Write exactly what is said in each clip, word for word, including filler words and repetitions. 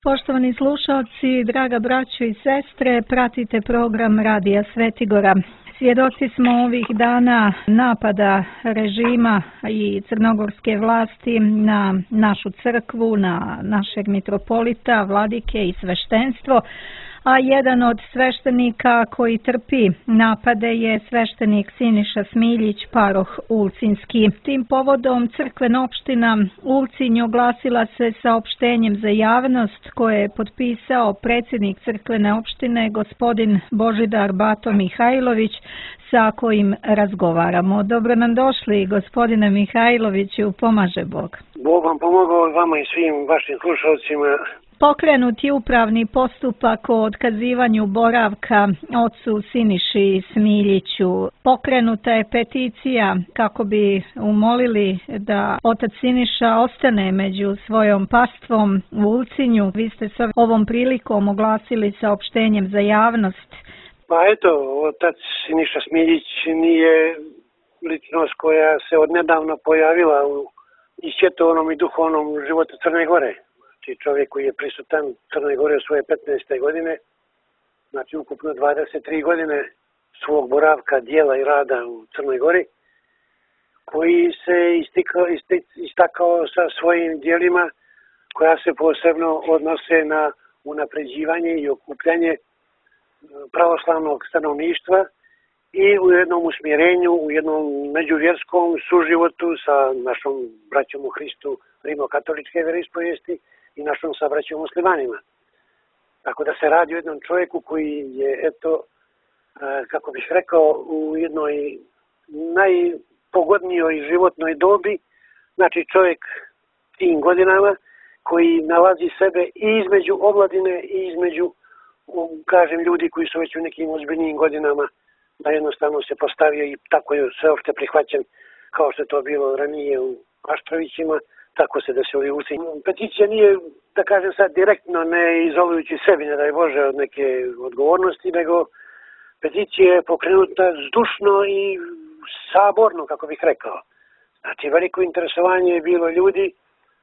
Poštovani slušalci, draga braćo i sestre, pratite program Radija Svetigora. Svjedoci smo ovih dana napada režima i crnogorske vlasti na našu crkvu, na našeg mitropolita, vladike i sveštenstvo, a jedan od sveštenika koji trpi napade je sveštenik Siniša Smiljić, paroh Ulcinski. Tim povodom crkvena opština Ulcinj oglasila se saopštenjem za javnost koje je potpisao predsjednik crkvene opštine gospodin Božidar Bato Mihajlović, sa kojim razgovaramo. Dobro nam došli, gospodine Mihajloviću, pomaže Bog. Bog vam pomogao, vama i svim vašim slušalcima. Pokrenut je upravni postupak o otkazivanju boravka ocu Siniši Smiljiću. Pokrenuta je peticija kako bi umolili da otac Siniša ostane među svojom pastvom u Ulcinju. Vi ste sa ovom prilikom oglasili saopštenjem za javnost. Pa eto, otac Siniša Smiljić nije ličnost koja se odnedavno pojavila u isvjetovanom i duhovnom životu Crne Gore. Znači čovjek koji je prisutan u Crnoj Gore u svoje petnaeste godine, znači ukupno dvadeset tri godine svog boravka, dijela i rada u Crnoj Gori, koji se istikao, istik, istakao sa svojim dijelima koja se posebno odnose na unapređivanje i okupljanje pravoslavnog stanovništva i u jednom usmjerenju, u jednom međuvjerskom suživotu sa našom braćom u Hristu rimokatoličke vjeroispovijesti i našom sabraćom muslimanima. Tako da se radi o jednom čovjeku koji je, eto, kako bih rekao, u jednoj najpogodnijoj životnoj dobi, znači čovjek tim godinama koji nalazi sebe i između omladine i između, kažem, ljudi koji su već u nekim ozbiljnijim godinama, da jednostavno se postavio i tako je sveopšte prihvaćen, kao što je to bilo ranije u Aštrovićima, tako se desilo i u Ulcinju. Peticija nije, da kažem sad, direktno ne izolujući sebi, ne daj Bože, od neke odgovornosti, nego peticija je pokrenuta zdušno i saborno, kako bih rekao. Znači, veliko interesovanje je bilo ljudi,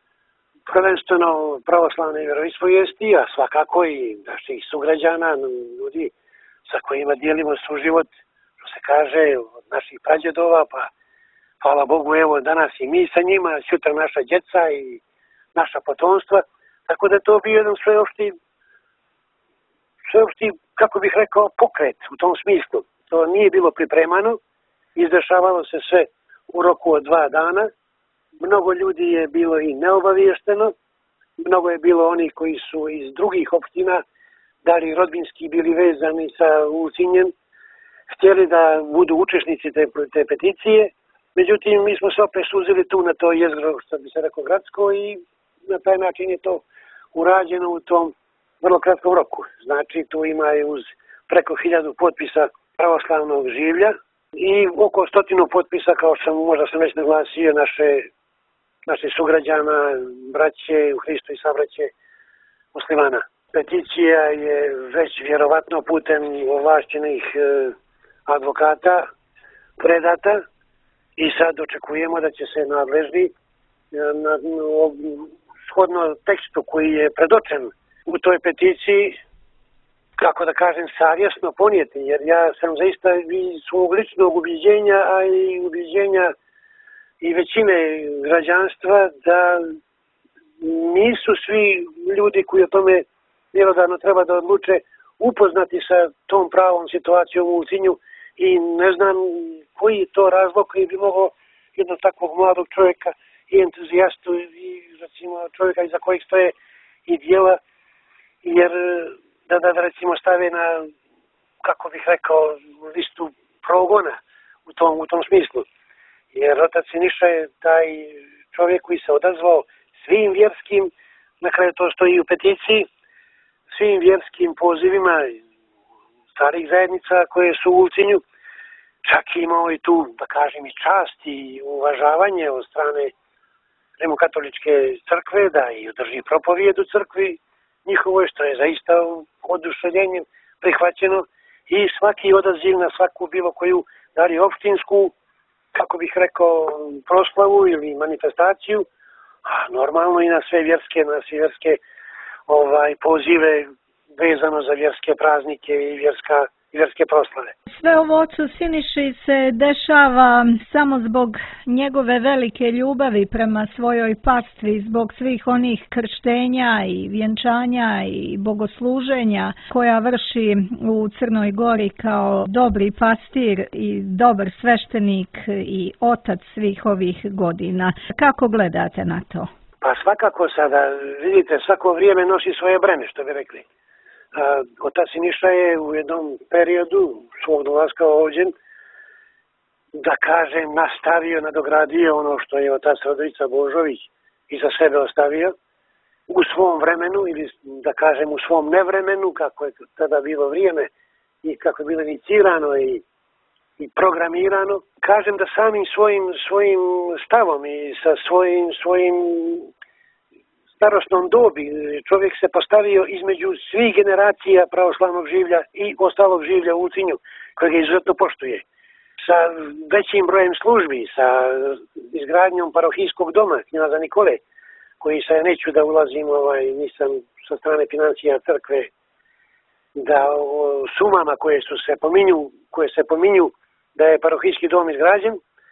prvenstveno pravoslavne vjeroispovijesti, a svakako i naših sugrađana, ljudi sa kojima dijelimo suživot, što se kaže, od naših prađedova, pa hvala Bogu, evo danas i mi sa njima, sutra naša djeca i naša potomstva, tako da to bio jedan sveopšti, sveopšti, kako bih rekao, pokret u tom smislu. To nije bilo pripremano, izdešavalo se sve u roku od dva dana, mnogo ljudi je bilo i neobaviješteno, mnogo je bilo onih koji su iz drugih opština, da li rodbinski bili vezani sa Ulcinjem, htjeli da budu učesnici te, te peticije. Međutim, mi smo se opet suzili tu na to jezgro, što bi se rekao, gradsko i na taj način je to urađeno u tom vrlo kratkom roku. Znači, tu ima je uz preko hiljadu potpisa pravoslavnog življa i oko stotinu potpisa, kao što sam, možda sam već naglasio, naše, naše sugrađana, braće u Hristu i sabraće muslimana. Peticija je već vjerovatno putem ovlašćenih e, advokata predata. I sad očekujemo da će se nadležni na, na, shodno tekstu koji je predočen u toj peticiji, kako da kažem, savjesno ponijeti. Jer ja sam zaista iz svog ličnog ubjeđenja, a i ubjeđenja i većine građanstva, da nisu svi ljudi koji o tome mjerodavno treba da odluče upoznati sa tom pravom situacijom u Ulcinju i ne znam koji je to razlog koji bi mogao jednog takvog mladog čovjeka i entuzijastu i recimo čovjeka iza kojeg stoje i dijela, jer da, da, da recimo stave na, kako bih rekao, listu progona u tom, u tom smislu. Jer otac Siniša je taj čovjek koji se odazvao svim vjerskim, na kraju to stoji u peticiji, svim vjerskim pozivima starih zajednica koje su u Ulcinju, čak imao i tu, da kažem, i čast i uvažavanje od strane rimokatoličke crkve, da i održi propovijed u crkvi njihovoj, što je zaista oduševljenjem prihvaćeno i svaki odaziv na svaku bilo koju, da li opštinsku, kako bih rekao, proslavu ili manifestaciju, a normalno i na sve vjerske, na sve vjerske ovaj, pozive vezano za vjerske praznike i vjerska, vjerske proslave. Sve ovo ocu Siniši se dešava samo zbog njegove velike ljubavi prema svojoj pastvi, zbog svih onih krštenja i vjenčanja i bogosluženja koja vrši u Crnoj Gori kao dobri pastir i dobar sveštenik i otac svih ovih godina. Kako gledate na to? Pa svakako sada, vidite, svako vrijeme nosi svoje breme, što bi rekli. A, otac Siniša je u jednom periodu svog dolaska ovdje, da kažem, nastavio, nadogradio ono što je otac Radojica Božović iza sebe ostavio u svom vremenu, ili da kažem u svom nevremenu, kako je tada bilo vrijeme i kako je bilo inicirano i, i programirano. Kažem da samim svojim, svojim stavom i sa svojim, svojim starosnom dobi čovjek se postavio između svih generacija pravoslavnog življa i ostalog življa u Ulcinju, kojeg je izuzetno poštuje. Sa većim brojem službi, sa izgradnjom parohijskog doma knjaza Nikole, koji se, neću da ulazim, ovaj, nisam sa strane financija crkve, da o sumama koje su se pominju, koje se pominju da je parohijski dom izgrađen,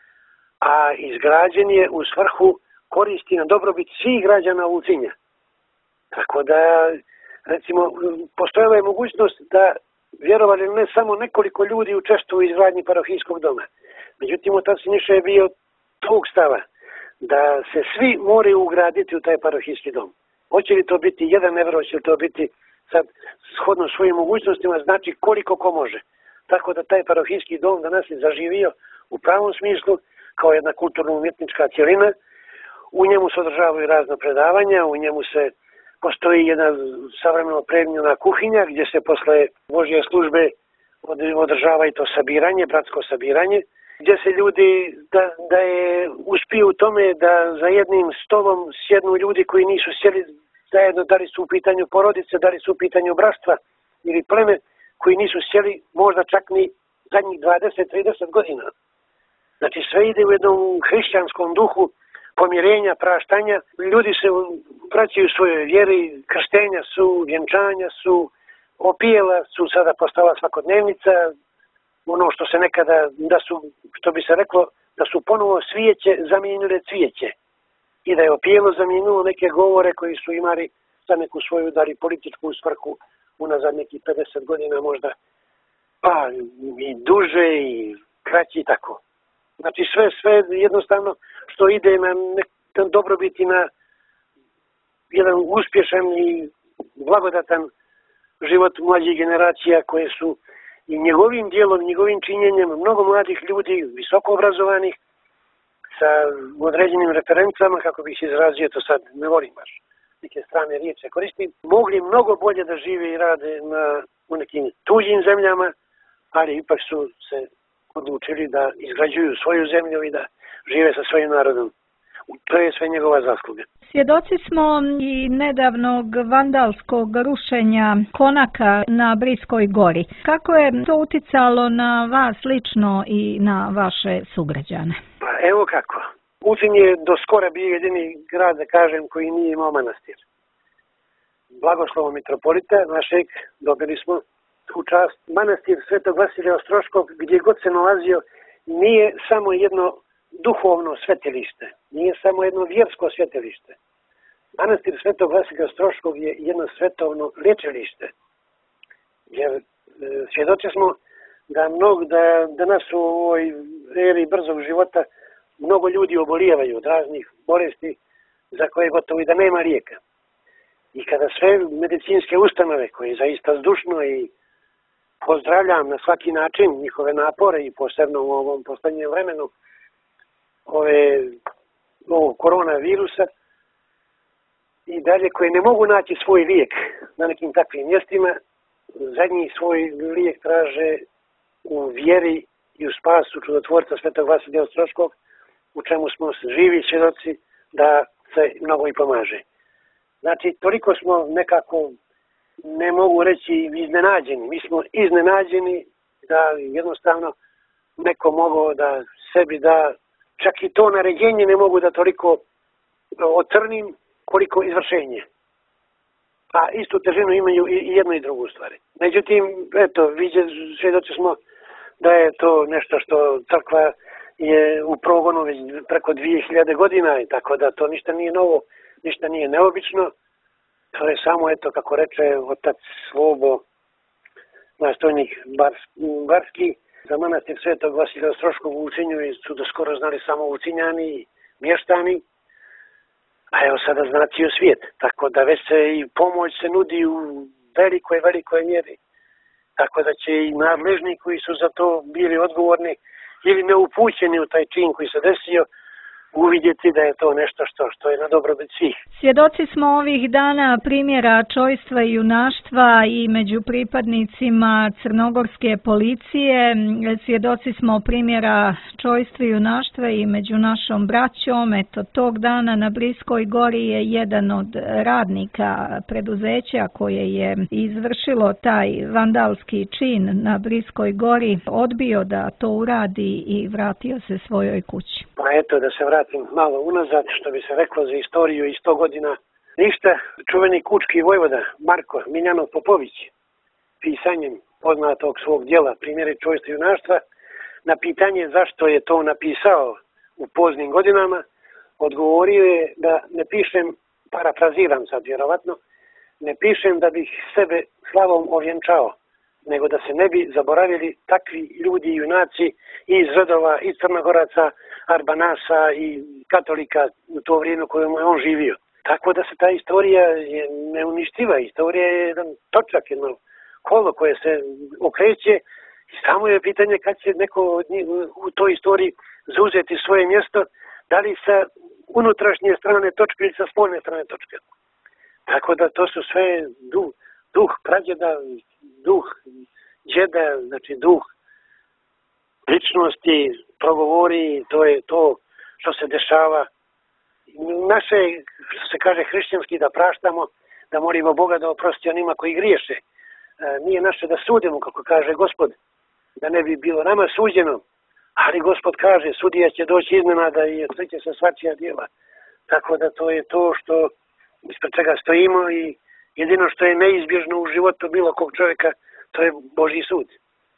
a izgrađen je u svrhu koristi na dobrobit svih građana Ulcinja. Tako da, recimo, postojala je mogućnost da, vjerovali ne, samo nekoliko ljudi učestvuju u izgradnji parohijskog doma. Međutim, otac Siniša je bio tog stava da se svi moraju ugraditi u taj parohijski dom. Hoće li to biti jedan evro, će li to biti sad shodno svojim mogućnostima, znači koliko ko može. Tako da taj parohijski dom danas je zaživio u pravom smislu kao jedna kulturno-umjetnička cjelina. U njemu se održavaju razna predavanja, u njemu se postoji jedna savremeno opremljena kuhinja gdje se posle Božje službe održava i to sabiranje, bratsko sabiranje, gdje se ljudi da, da je uspiju u tome da za jednim stolom sjednu ljudi koji nisu sjeli zajedno, da li su u pitanju porodice, da li su u pitanju bratstva ili pleme, koji nisu sjeli možda čak ni zadnjih dvadeset do trideset godina. Znači sve ide u jednom hrišćanskom duhu pomirenja, praštanja. Ljudi se vraćaju svojoj vjeri, krštenja su, vjenčanja su, opijela su sada postala svakodnevnica, ono što se nekada, da su, što bi se reklo, da su ponovo svijeće zamijenile cvijeće i da je opijelo zamijenilo neke govore koji su imali za neku svoju, da li političku svrhu unazad nekih pedeset godina možda, pa i duže i kraći i tako. Znači sve, sve jednostavno što ide na, na dobrobit i na jedan uspješan i blagodatan život mlađih generacija koje su i njegovim dijelom, njegovim činjenjem mnogo mladih ljudi, visoko obrazovanih, sa određenim referencama, kako bih se izrazio, to sad ne volim baš neke strane riječi koristim, mogli mnogo bolje da žive i rade na, u nekim tuđim zemljama, ali ipak su se odlučili da izgrađuju svoju zemlju i da žive sa svojim narodom. To je sve njegova zasluga. Svjedoci smo i nedavnog vandalskog rušenja konaka na Briskoj gori. Kako je to uticalo na vas lično i na vaše sugrađane? Pa evo kako. Ulcinj je do skora bio jedini grad, da kažem, koji nije imao manastir. Blagoslovom mitropolita našeg dobili smo tu čast. Manastir Svetog Vasilija Ostroškog, gdje god se nalazio, nije samo jedno duhovno svetilište, nije samo jedno vjersko svetilište. Manastir Svetog Vasilija Ostroškog je jedno svetovno liječilište. Jer e, svjedoci smo da, mnog, da danas u ovoj eri brzog života mnogo ljudi obolijevaju od raznih bolesti za koje gotovo i da nema lijeka. I kada sve medicinske ustanove koje zaista zdušno i pozdravljam na svaki način njihove napore i posebno u ovom poslednjem vremenu ove, ovog koronavirusa i dalje koje ne mogu naći svoj lijek na nekim takvim mjestima, zadnji svoj lijek traže u vjeri i u spasu čudotvorca Svetog Vasilija Ostroškog, u čemu smo živi svjedoci da se mnogo i pomaže. Znači, toliko smo nekako, ne mogu reći, iznenađeni. Mi smo iznenađeni da jednostavno neko mogao da sebi da, čak i to naređenje ne mogu da toliko ocrnim koliko izvršenje. a istu težinu imaju i jedno i drugo stvari. Međutim, eto, vidje, svjedoci smo da je to nešto što crkva je u progonu već preko dvije hiljade godina i tako da to ništa nije novo, ništa nije neobično. To je samo, eto, kako reče otac Slobo, nastojnik Barski, za manastir Svetog Vasilija Ostroškog u Ulcinju su do skoro znali samo Ulcinjani i mještani, a evo sada zna cijel svijet. Tako da već se i pomoć se nudi u velikoj, velikoj mjeri. Tako da će i nadležni koji su za to bili odgovorni ili neupućeni u taj čin koji se desio, uvidjeti da je to nešto što, što je na dobrobit svih. Svjedoci smo ovih dana primjera čojstva i junaštva i među pripadnicima crnogorske policije. Svjedoci smo primjera čojstva i junaštva i među našom braćom. Eto, tog dana na Briskoj gori je jedan od radnika preduzeća koje je izvršilo taj vandalski čin na Briskoj gori odbio da to uradi i vratio se svojoj kući. Pa eto, da se vratim malo unazad, što bi se reklo za istoriju i sto godina. Ništa, čuveni kučki vojvoda Marko Miljanov Popović, pisanjem poznatog svog djela Primjeri čojstva i junaštva, na pitanje zašto je to napisao u poznim godinama, odgovorio je da ne pišem, parafraziram sad vjerovatno, ne pišem da bih sebe slavom ovjenčao, nego da se ne bi zaboravili takvi ljudi i junaci iz redova i Crnogoraca, Arbanasa i katolika u to vrijeme u kojem je on živio. Tako da se ta istorija je neuništiva. Istorija je jedan točak, jedno kolo koje se okreće i samo je pitanje kad će neko u toj istoriji zauzeti svoje mjesto, da li sa unutrašnje strane točke ili sa spoljne strane točke. Tako da to su sve duh, duh prađeda, duh džeda, znači duh ličnosti, progovori, to je to što se dešava. Naše, što se kaže hrišćanski, da praštamo, da molimo Boga da oprosti onima koji griješe. E, nije naše da sudimo, kako kaže Gospod, da ne bi bilo nama suđeno, ali Gospod kaže, sudija će doći iznenada i odsjeće se svačija djela. Tako da to je to što ispred čega stojimo i jedino što je neizbježno u životu bilo kog čovjeka, to je Božji sud.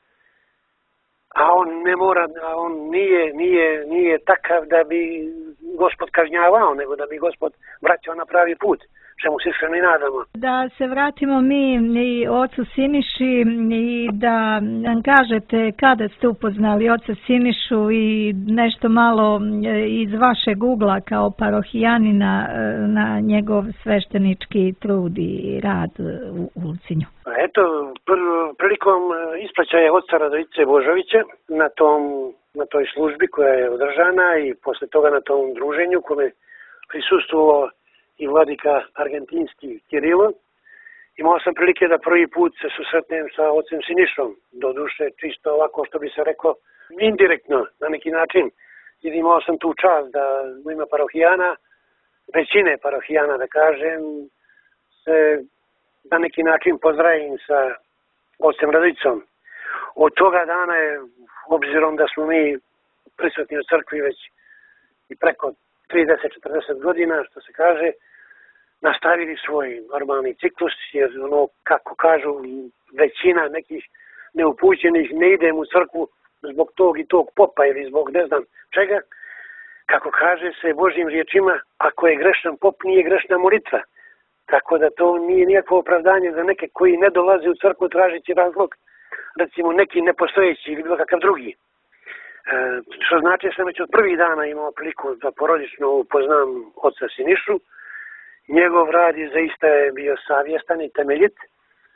A on ne mora, a on nije, nije, nije takav da bi Gospod kažnjavao, nego da bi Gospod vraćao na pravi put, čemu se iskreno i nadamo. Da se vratimo mi i ocu Siniši i da nam kažete kada ste upoznali oca Sinišu i nešto malo iz vašeg ugla kao parohijanina na njegov sveštenički trud i rad u Ulcinju. Eto, prilikom ispraćaja oca Radojice Božovića na, tom, na toj službi koja je održana i posle toga na tom druženju kome prisustvovao i vladika argentinski Kirilo, imao sam prilike da prvi put se susretnem sa ocem Sinišom, do duše čisto ovako što bi se reklo indirektno na neki način, jer imao sam tu čast da u ime parohijana, većine parohijana da kažem, se na neki način pozdravim sa ocem Radojicom. Od toga dana je, obzirom da smo mi prisutni u crkvi već i preko trideset do četrdeset godina, što se kaže, nastavili svoj normalni ciklus, jer ono, kako kažu, većina nekih neupućenih ne idem u crkvu zbog tog i tog popa ili zbog ne znam čega. Kako kaže se Božjim riječima, ako je grešan pop, nije grešna molitva. Tako da to nije nikakvo opravdanje za neke koji ne dolaze u crkvu tražeći razlog, recimo neki nepostojeći ili bilo kakav drugi. E, što znači sam već od prvih dana imao priliku da porodično upoznam oca Sinišu. Njegov rad je zaista je bio savjestan i temeljit, e,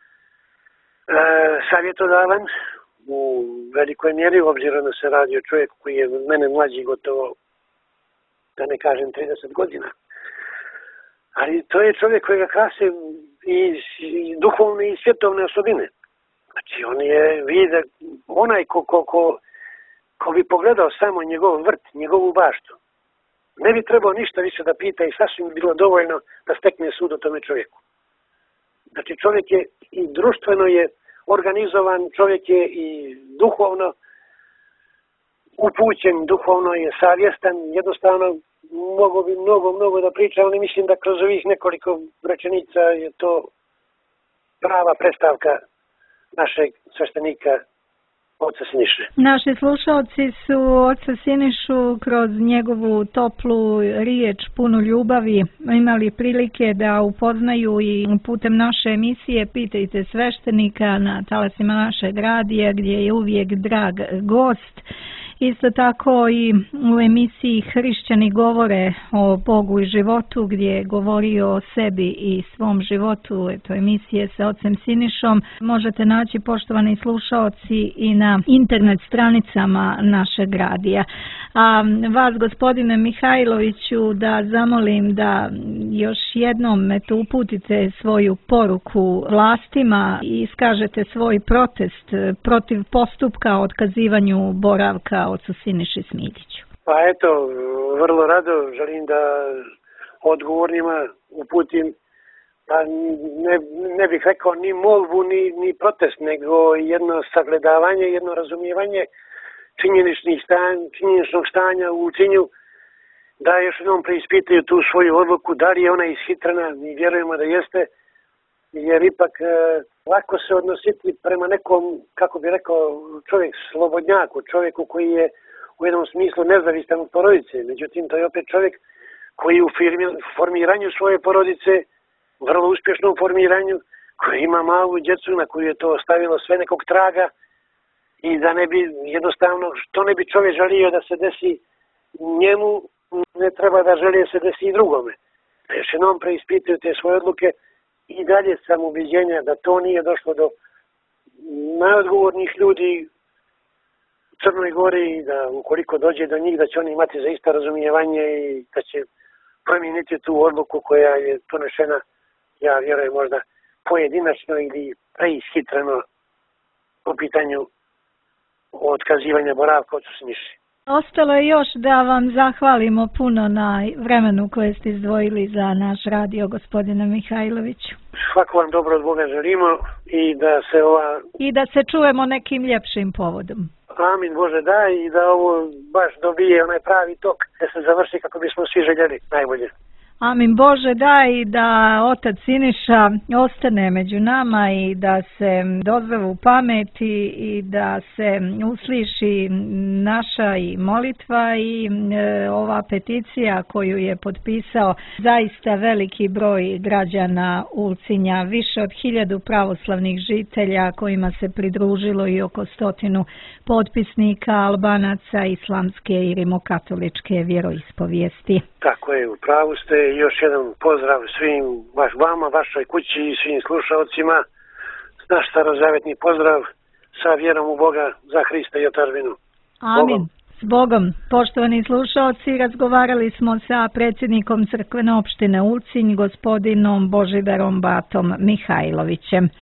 savjetodavan u velikoj mjeri, obzirom da se radi o čovjeku koji je mene mlađi gotovo, da ne kažem, trideset godina. Ali to je čovjek koji ga krase i, i duhovne i svjetovne osobine. Znači on je, vidi, onaj ko, ko, ko, ko bi pogledao samo njegov vrt, njegovu baštu, ne bi trebao ništa više da pita i sasvim bi bilo dovoljno da stekne sud o tome čovjeku. Znači čovjek je i društveno je organizovan, čovjek je i duhovno upućen, duhovno je savjestan, jednostavno mogu bi mnogo, mnogo da pričam, ali mislim da kroz ovih nekoliko rečenica je to prava predstavka našeg sveštenika oca Siniše. Naši slušalci su oca Sinišu kroz njegovu toplu riječ, punu ljubavi, imali prilike da upoznaju i putem naše emisije Pitajte sveštenika na talasima našeg radija, gdje je uvijek drag gost. Isto tako i u emisiji Hrišćani govore o Bogu i životu, gdje je govorio o sebi i svom životu, eto emisije sa ocem Sinišom. Možete naći, poštovani slušaoci, i na internet stranicama našeg radija. A vas, gospodine Mihajloviću, da zamolim da još jednom eto, uputite svoju poruku vlastima i iskažete svoj protest protiv postupka o otkazivanju boravka ocu Siniši Smiljiću. Pa eto, vrlo rado želim da odgovornima uputim, pa ne, ne bih rekao ni molbu, ni, ni protest, nego jedno sagledavanje, jedno razumijevanje činjeničnih stan, činjeničnog stanja u Ulcinju, da još jednom preispitaju tu svoju odluku, da li je ona ishitrena, mi vjerujemo da jeste, jer ipak e, lako se odnositi prema nekom, kako bi rekao, čovjek slobodnjaku, čovjeku koji je u jednom smislu nezavistan od porodice. Međutim, to je opet čovjek koji u firmi, formiranju svoje porodice, vrlo uspješnom formiranju, koji ima malu djecu na koju je to ostavilo sve nekog traga i da ne bi jednostavno, što ne bi čovjek želio da se desi njemu, ne treba da želi da se desi i drugome. Još jednom preispitaju te svoje odluke i dalje sam ubeđenja da to nije došlo do najodgovornih ljudi u Crnoj Gori i da ukoliko dođe do njih da će oni imati zaista razumijevanje i da će promijeniti tu odluku koja je donešena, ja vjerujem, možda pojedinačno ili preishitreno po pitanju otkazivanja boravka ocu Siniši. Ostalo je još da vam zahvalimo puno na vremenu koje ste izdvojili za naš radio, gospodine Mihajloviću. Svako vam dobro od Boga želimo i da se ova... I da se čujemo nekim ljepšim povodom. Amin Bože da, i da ovo baš dobije onaj pravi tok, da se završi kako bismo svi željeli najbolje. Amin Bože da, i da otac Siniša ostane među nama i da se dozve u pameti i da se usliši naša i molitva i e, ova peticija koju je potpisao zaista veliki broj građana Ulcinja, više od hiljadu pravoslavnih žitelja kojima se pridružilo i oko stotinu potpisnika Albanaca islamske i rimokatoličke vjeroispovijesti. Tako je, u pravu ste. Još jedan pozdrav svim vaš, vama, vašoj kući i svim slušalcima. Naš starozavetni pozdrav sa vjerom u Boga, za Hrista i otačbinu. Amin. Bogom. S Bogom. Poštovani slušalci, razgovarali smo sa predsjednikom crkvene opštine Ulcinj, gospodinom Božidarom Batom Mihajlovićem.